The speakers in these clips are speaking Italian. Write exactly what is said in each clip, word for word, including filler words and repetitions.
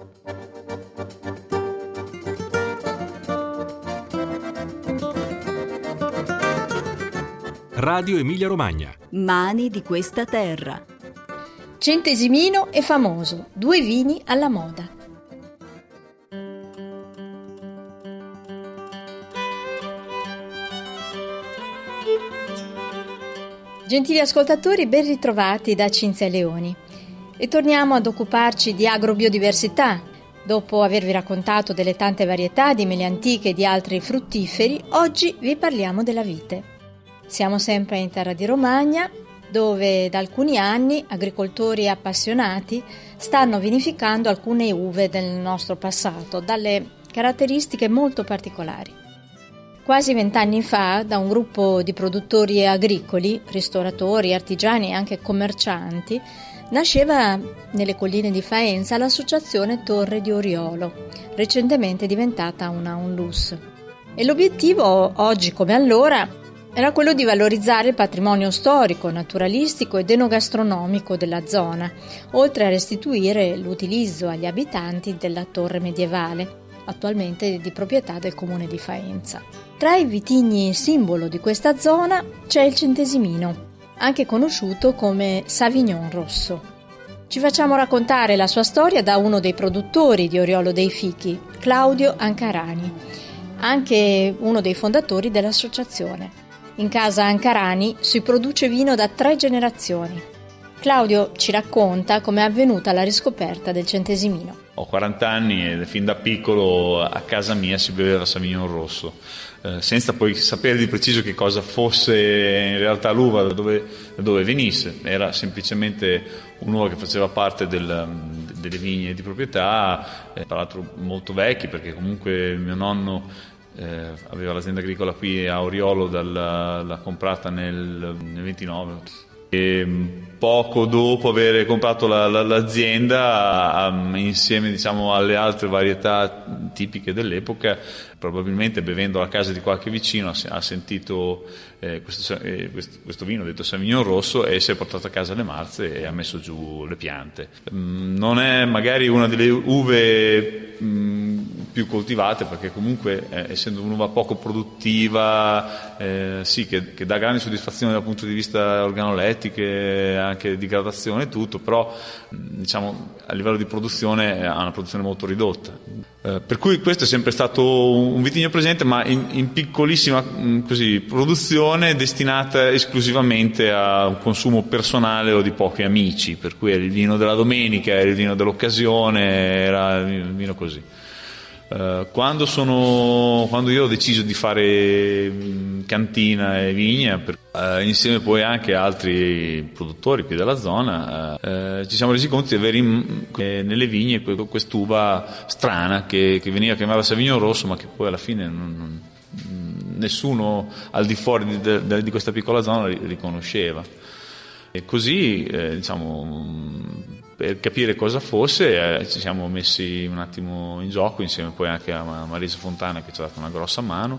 Radio Emilia Romagna. Mani di questa terra. Centesimino e Famoso, due vini alla moda. Gentili ascoltatori, ben ritrovati da Cinzia Leoni. E torniamo ad occuparci di agrobiodiversità. Dopo avervi raccontato delle tante varietà di mele antiche e di altri fruttiferi, oggi vi parliamo della vite. Siamo sempre in terra di Romagna, dove da alcuni anni agricoltori appassionati stanno vinificando alcune uve del nostro passato, dalle caratteristiche molto particolari. Quasi vent'anni fa, da un gruppo di produttori agricoli, ristoratori, artigiani e anche commercianti, nasceva nelle colline di Faenza l'associazione Torre di Oriolo, recentemente diventata una Onlus. E l'obiettivo, oggi come allora, era quello di valorizzare il patrimonio storico, naturalistico ed enogastronomico della zona, oltre a restituire l'utilizzo agli abitanti della torre medievale, attualmente di proprietà del comune di Faenza. Tra i vitigni simbolo di questa zona c'è il Centesimino, anche conosciuto come Savignon rosso. Ci facciamo raccontare la sua storia da uno dei produttori di Oriolo dei Fichi, Claudio Ancarani, anche uno dei fondatori dell'associazione. In casa Ancarani si produce vino da tre generazioni. Claudio ci racconta come è avvenuta la riscoperta del Centesimino. Ho quaranta anni e fin da piccolo a casa mia si beveva Savignon rosso, eh, senza poi sapere di preciso che cosa fosse in realtà l'uva, da dove, da dove venisse. Era semplicemente un'uva che faceva parte del, delle vigne di proprietà, eh, tra l'altro molto vecchie, perché comunque mio nonno Eh, aveva l'azienda agricola qui a Oriolo, dalla, l'ha comprata nel, nel ventinove, e poco dopo aver comprato la, la, l'azienda, um, insieme diciamo alle altre varietà tipiche dell'epoca, probabilmente bevendo a casa di qualche vicino ha, ha sentito eh, questo, eh, questo, questo vino detto Savignon rosso e si è portato a casa le marze e ha messo giù le piante. Um, non è magari una delle uve um, più coltivate, perché comunque eh, essendo un'uva poco produttiva, eh, sì che, che dà grandi soddisfazioni dal punto di vista organolettiche, anche di gradazione e tutto, però diciamo a livello di produzione ha una produzione molto ridotta, eh, per cui questo è sempre stato un vitigno presente, ma in, in piccolissima mh, così, produzione destinata esclusivamente a un consumo personale o di pochi amici, per cui era il vino della domenica, era il vino dell'occasione, era il vino così. Uh, quando, sono, quando io ho deciso di fare mh, cantina e vigna, per, uh, insieme poi anche a altri produttori qui della zona, uh, uh, ci siamo resi conto di avere in, eh, nelle vigne quest'uva strana che, che veniva chiamata Savignon rosso, ma che poi alla fine non, non, nessuno al di fuori di, di, di questa piccola zona riconosceva. E così, eh, diciamo, per capire cosa fosse, eh, ci siamo messi un attimo in gioco, insieme poi anche a Marisa Fontana, che ci ha dato una grossa mano,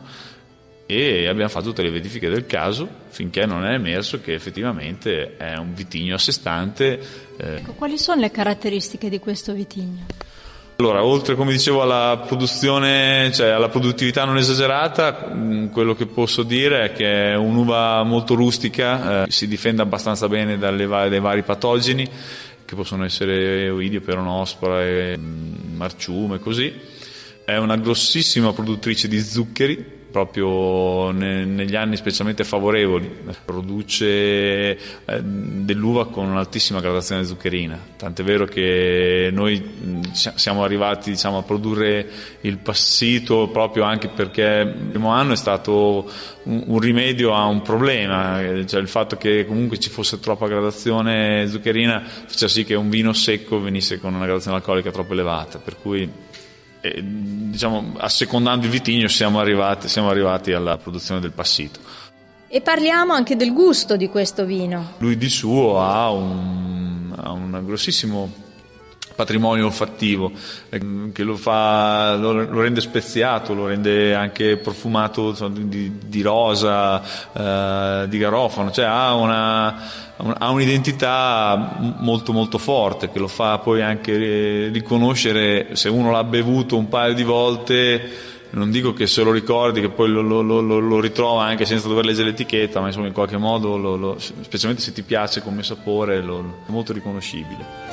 e abbiamo fatto tutte le verifiche del caso finché non è emerso che effettivamente è un vitigno a sé stante. Eh. Ecco, quali sono le caratteristiche di questo vitigno? Allora, oltre, come dicevo, alla produzione, cioè alla produttività non esagerata, quello che posso dire è che è un'uva molto rustica, eh, si difende abbastanza bene dalle, dai vari patogeni, che possono essere oidio, peronospora, e marciume, così. È una grossissima produttrice di zuccheri, proprio ne, negli anni specialmente favorevoli. Produce eh, dell'uva con un'altissima gradazione zuccherina, tant'è vero che noi mh, siamo arrivati diciamo a produrre il passito proprio anche perché il primo anno è stato un, un rimedio a un problema, cioè il fatto che comunque ci fosse troppa gradazione zuccherina faceva sì che un vino secco venisse con una gradazione alcolica troppo elevata, per cui E, diciamo, assecondando il vitigno siamo arrivati, siamo arrivati alla produzione del passito. E parliamo anche del gusto di questo vino. Lui di suo ha un, ha un grossissimo patrimonio olfattivo, che lo fa, lo, lo rende speziato, lo rende anche profumato, insomma, di, di rosa, eh, di garofano, cioè ha una, ha un'identità molto molto forte, che lo fa poi anche riconoscere, se uno l'ha bevuto un paio di volte, non dico che se lo ricordi, che poi lo, lo, lo, lo ritrova anche senza dover leggere l'etichetta, ma insomma in qualche modo, lo, lo, specialmente se ti piace come sapore, lo, è molto riconoscibile.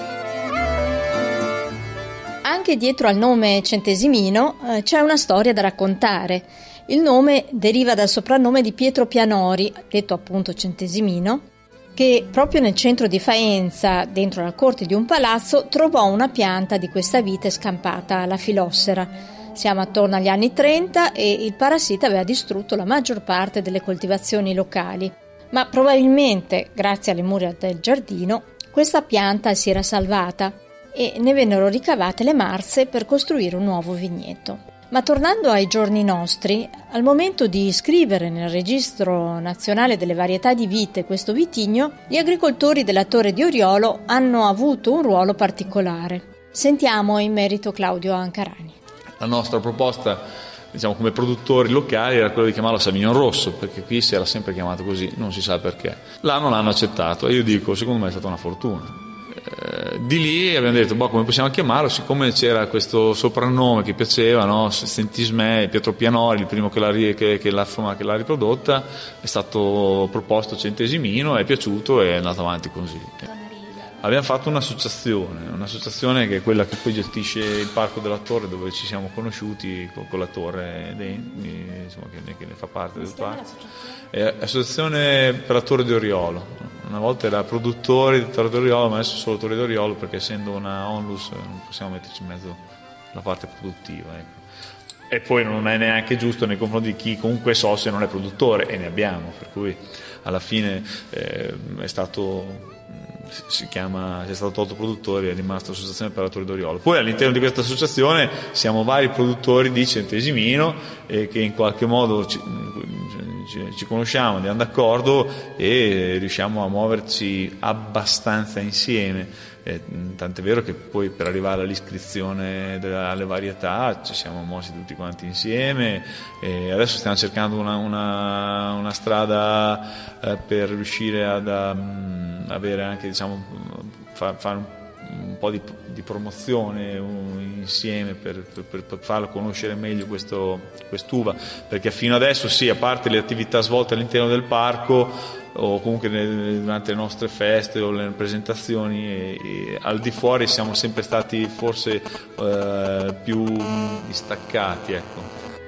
Anche dietro al nome Centesimino eh, c'è una storia da raccontare. Il nome deriva dal soprannome di Pietro Pianori, detto appunto Centesimino, che proprio nel centro di Faenza, dentro la corte di un palazzo, trovò una pianta di questa vite scampata, la filossera. Siamo attorno agli anni trenta e il parassita aveva distrutto la maggior parte delle coltivazioni locali, ma probabilmente, grazie alle mura del giardino, questa pianta si era salvata e ne vennero ricavate le marze per costruire un nuovo vigneto. Ma tornando ai giorni nostri, al momento di iscrivere nel registro nazionale delle varietà di vite questo vitigno, gli agricoltori della Torre di Oriolo hanno avuto un ruolo particolare. Sentiamo in merito Claudio Ancarani. La nostra proposta, diciamo, come produttori locali era quella di chiamarlo Sauvignon Rosso, perché qui si era sempre chiamato così, non si sa perché. Là non l'hanno accettato e io dico, secondo me è stata una fortuna. Eh, di lì abbiamo detto, boh, come possiamo chiamarlo? Siccome c'era questo soprannome che piaceva, no? Sentisme, Pietro Pianori, il primo che l'ha, che, che, l'ha, che l'ha riprodotta, è stato proposto Centesimino, è piaciuto e è andato avanti così. Abbiamo fatto un'associazione, un'associazione che è quella che poi gestisce il Parco della Torre, dove ci siamo conosciuti con, con la Torre, insomma, che, ne, che ne fa parte del parco. È Associazione per la Torre di Oriolo. Una volta era produttori di Torre di Oriolo, ma adesso solo Torre di Oriolo, perché essendo una onlus non possiamo metterci in mezzo la parte produttiva. Ecco. E poi non è neanche giusto nei confronti di chi comunque so se non è produttore, e ne abbiamo, per cui alla fine eh, è stato... si chiama, è stato tolto produttori, è rimasto Associazione per la Torre d'Oriolo. Poi all'interno di questa associazione siamo vari produttori di Centesimino e che in qualche modo ci, ci, ci conosciamo, andiamo d'accordo e riusciamo a muoverci abbastanza insieme. Eh, tant'è vero che poi per arrivare all'iscrizione delle, alle varietà ci siamo mossi tutti quanti insieme e adesso stiamo cercando una, una, una strada eh, per riuscire ad um, avere anche, diciamo, fare fa un, un po' di, di promozione un, insieme per, per, per farlo conoscere meglio questo, quest'uva, perché fino adesso sì, a parte le attività svolte all'interno del parco o comunque durante le nostre feste o le presentazioni e, e al di fuori siamo sempre stati forse eh, più distaccati, ecco.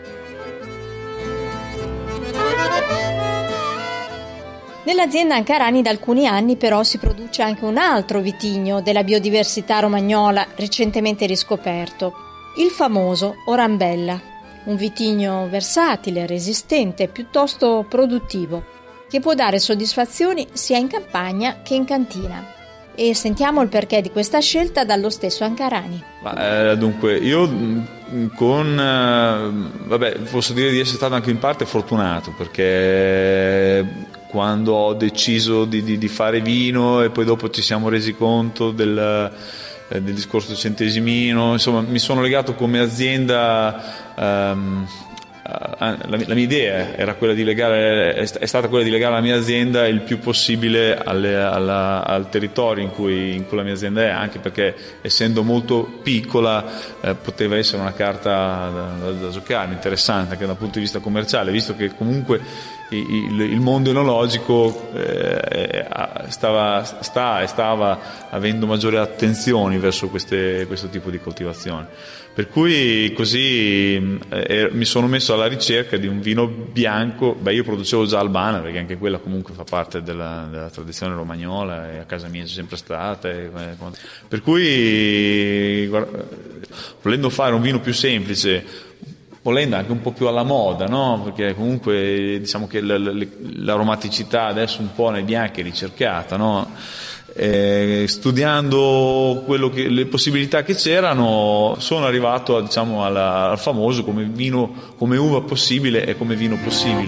Nell'azienda Ancarani da alcuni anni però si produce anche un altro vitigno della biodiversità romagnola recentemente riscoperto, il famoso Orambella, un vitigno versatile, resistente, piuttosto produttivo, che può dare soddisfazioni sia in campagna che in cantina. E sentiamo il perché di questa scelta dallo stesso Ancarani. Ma, eh, dunque, io con, eh, vabbè, posso dire di essere stato anche in parte fortunato, perché quando ho deciso di, di, di fare vino e poi dopo ci siamo resi conto del, eh, del discorso Centesimino, insomma mi sono legato come azienda. Ehm, La, la mia idea era quella di legare, è stata quella di legare la mia azienda il più possibile alle, alla, al territorio in cui, in cui la mia azienda è, anche perché essendo molto piccola eh, poteva essere una carta da, da, da giocare, interessante anche dal punto di vista commerciale, visto che comunque il, il mondo enologico eh, stava, sta e stava avendo maggiore attenzione verso queste, questo tipo di coltivazione. Per cui così eh, mi sono messo alla ricerca di un vino bianco. Beh, io producevo già Albana, perché anche quella comunque fa parte della, della tradizione romagnola e a casa mia c'è sempre stata. E, per cui, guarda, volendo fare un vino più semplice, volendo anche un po' più alla moda, no? Perché comunque diciamo che l'aromaticità adesso un po' nei bianchi è ricercata, no? Eh, studiando quello che, le possibilità che c'erano, sono arrivato a, diciamo, alla, al famoso come vino, come uva possibile e come vino possibile.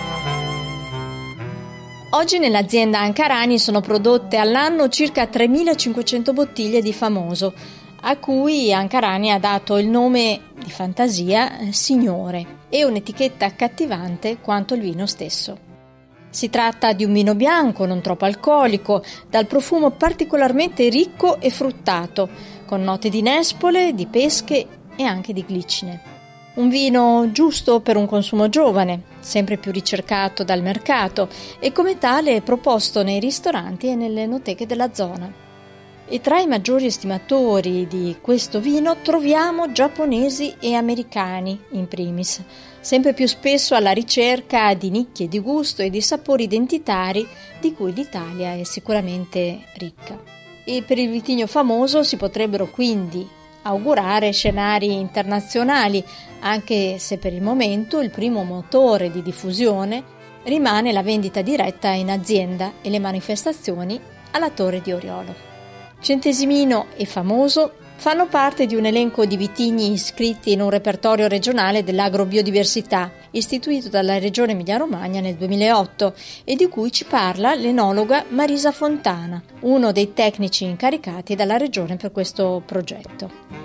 Oggi nell'azienda Ancarani sono prodotte all'anno circa tremilacinquecento bottiglie di famoso, a cui Ankarani ha dato il nome di fantasia Signore e un'etichetta accattivante quanto il vino stesso. Si tratta di un vino bianco, non troppo alcolico, dal profumo particolarmente ricco e fruttato, con note di nespole, di pesche e anche di glicine. Un vino giusto per un consumo giovane, sempre più ricercato dal mercato e come tale proposto nei ristoranti e nelle enoteche della zona. E tra i maggiori estimatori di questo vino troviamo giapponesi e americani in primis, sempre più spesso alla ricerca di nicchie di gusto e di sapori identitari di cui l'Italia è sicuramente ricca. E per il vitigno famoso si potrebbero quindi augurare scenari internazionali, anche se per il momento il primo motore di diffusione rimane la vendita diretta in azienda e le manifestazioni alla Torre di Oriolo. Centesimino e Famoso fanno parte di un elenco di vitigni iscritti in un repertorio regionale dell'agrobiodiversità istituito dalla Regione Emilia-Romagna nel duemilaotto e di cui ci parla l'enologa Marisa Fontana, uno dei tecnici incaricati dalla Regione per questo progetto.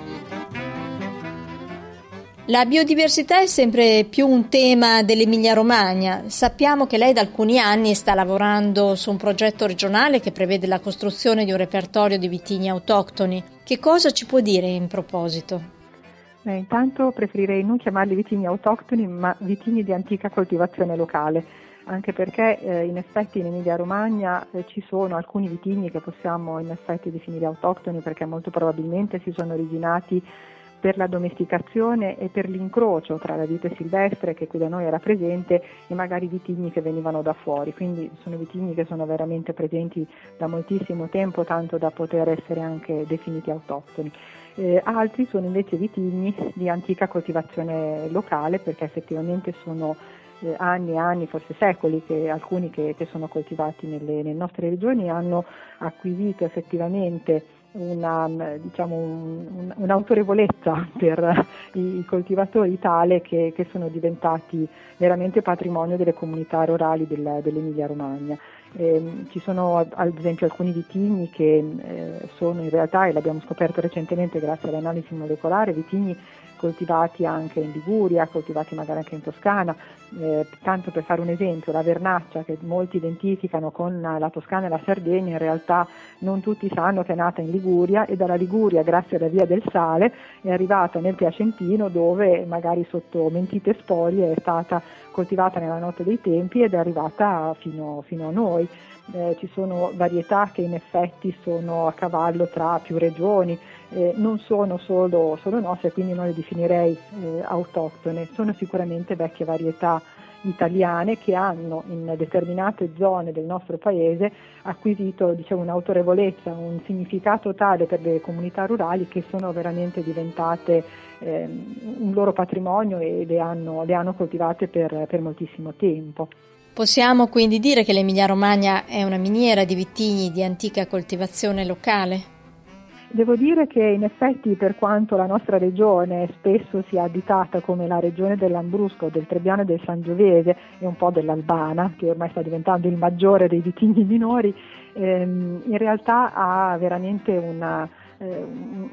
La biodiversità è sempre più un tema dell'Emilia-Romagna. Sappiamo che lei da alcuni anni sta lavorando su un progetto regionale che prevede la costruzione di un repertorio di vitigni autoctoni. Che cosa ci può dire in proposito? Eh, intanto preferirei non chiamarli vitigni autoctoni, ma vitigni di antica coltivazione locale, anche perché eh, in effetti in Emilia-Romagna eh, ci sono alcuni vitigni che possiamo in effetti definire autoctoni, perché molto probabilmente si sono originati per la domesticazione e per l'incrocio tra la vite silvestre che qui da noi era presente e magari vitigni che venivano da fuori, quindi sono vitigni che sono veramente presenti da moltissimo tempo, tanto da poter essere anche definiti autoctoni. Eh, altri sono invece vitigni di antica coltivazione locale, perché effettivamente sono eh, anni e anni, forse secoli, che alcuni che, che sono coltivati nelle, nelle nostre regioni hanno acquisito effettivamente una, diciamo, un, un'autorevolezza per i coltivatori tale che, che sono diventati veramente patrimonio delle comunità rurali del, dell'Emilia Romagna. Eh, ci sono ad esempio alcuni vitigni che eh, sono in realtà, e l'abbiamo scoperto recentemente grazie all'analisi molecolare, vitigni coltivati anche in Liguria, coltivati magari anche in Toscana, eh, tanto per fare un esempio, la vernaccia che molti identificano con la Toscana e la Sardegna, in realtà non tutti sanno che è nata in Liguria e dalla Liguria, grazie alla via del sale, è arrivata nel Piacentino, dove magari sotto mentite sporie è stata coltivata nella notte dei tempi ed è arrivata fino, fino a noi. Eh, ci sono varietà che in effetti sono a cavallo tra più regioni, eh, non sono solo, solo nostre, quindi non le definirei eh, autoctone, sono sicuramente vecchie varietà italiane che hanno in determinate zone del nostro paese acquisito, diciamo, un'autorevolezza, un significato tale per le comunità rurali che sono veramente diventate eh, un loro patrimonio e le hanno, le hanno coltivate per, per moltissimo tempo. Possiamo quindi dire che l'Emilia-Romagna è una miniera di vitigni di antica coltivazione locale? Devo dire che in effetti, per quanto la nostra regione spesso sia additata come la regione dell'Ambrusco, del Trebbiano e del Sangiovese e un po' dell'Albana, che ormai sta diventando il maggiore dei vitigni minori, ehm, in realtà ha veramente una, eh,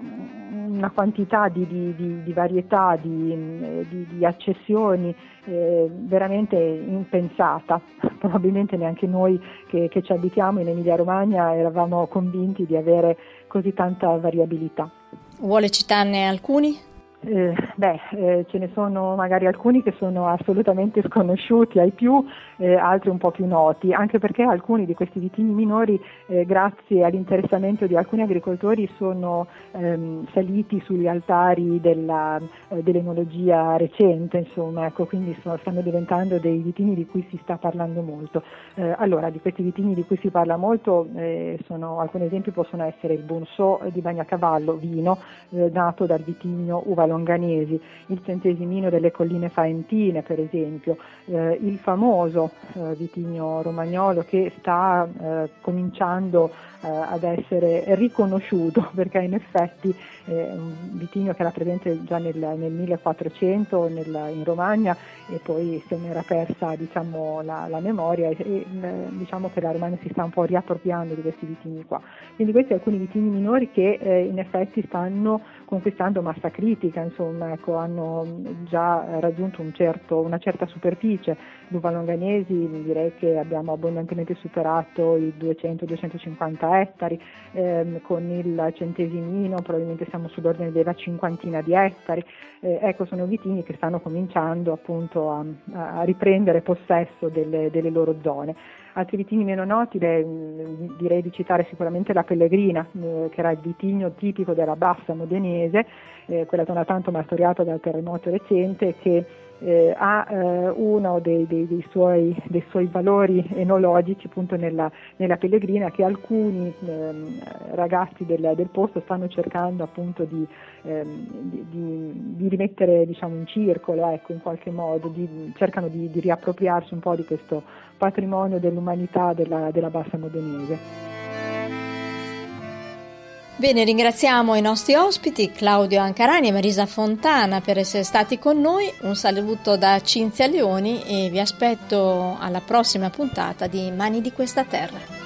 una quantità di, di, di, di varietà, di, di, di accessioni eh, veramente impensata. Probabilmente neanche noi che, che ci abitiamo in Emilia Romagna eravamo convinti di avere così tanta variabilità. Vuole citarne alcuni? Eh, beh, eh, ce ne sono magari alcuni che sono assolutamente sconosciuti ai più, eh, altri un po' più noti, anche perché alcuni di questi vitigni minori, eh, grazie all'interessamento di alcuni agricoltori, sono ehm, saliti sugli altari della, eh, dell'enologia recente, insomma, ecco, quindi sono, stanno diventando dei vitigni di cui si sta parlando molto. Eh, allora, di questi vitigni di cui si parla molto, eh, sono, alcuni esempi possono essere il Bonceau di Bagnacavallo, vino eh, nato dal vitigno Uva Longanesi, il centesimino delle colline faentine per esempio, eh, il famoso eh, vitigno romagnolo che sta eh, cominciando eh, ad essere riconosciuto, perché in effetti è un vitigno che era presente già nel, nel millequattrocento nel, in Romagna e poi se ne era persa diciamo, la, la memoria e, e diciamo che la Romagna si sta un po' riappropriando di questi vitigni qua. Quindi questi alcuni vitigni minori che eh, in effetti stanno conquistando massa critica, insomma, ecco, hanno già raggiunto un certo, una certa superficie. L'uva Longanesi direi che abbiamo abbondantemente superato i duecento duecentocinquanta ettari, ehm, con il centesimino probabilmente siamo sull'ordine della cinquantina di ettari. Eh, ecco, sono vitigni che stanno cominciando appunto a, a riprendere possesso delle, delle loro zone. Altri vitigni meno noti, beh, direi di citare sicuramente la Pellegrina, eh, che era il vitigno tipico della bassa modenese, eh, quella zona tanto martoriata dal terremoto recente, che eh, ha eh, uno dei, dei, dei, suoi, dei suoi valori enologici appunto nella, nella Pellegrina, che alcuni ehm, ragazzi del, del posto stanno cercando appunto di, ehm, di, di, di rimettere diciamo in circolo, ecco, in qualche modo, di, cercano di, di riappropriarsi un po' di questo patrimonio dell'umanità della, della bassa modenese. Bene, ringraziamo i nostri ospiti Claudio Ancarani e Marisa Fontana per essere stati con noi. Un saluto da Cinzia Leoni e vi aspetto alla prossima puntata di Mani di questa terra.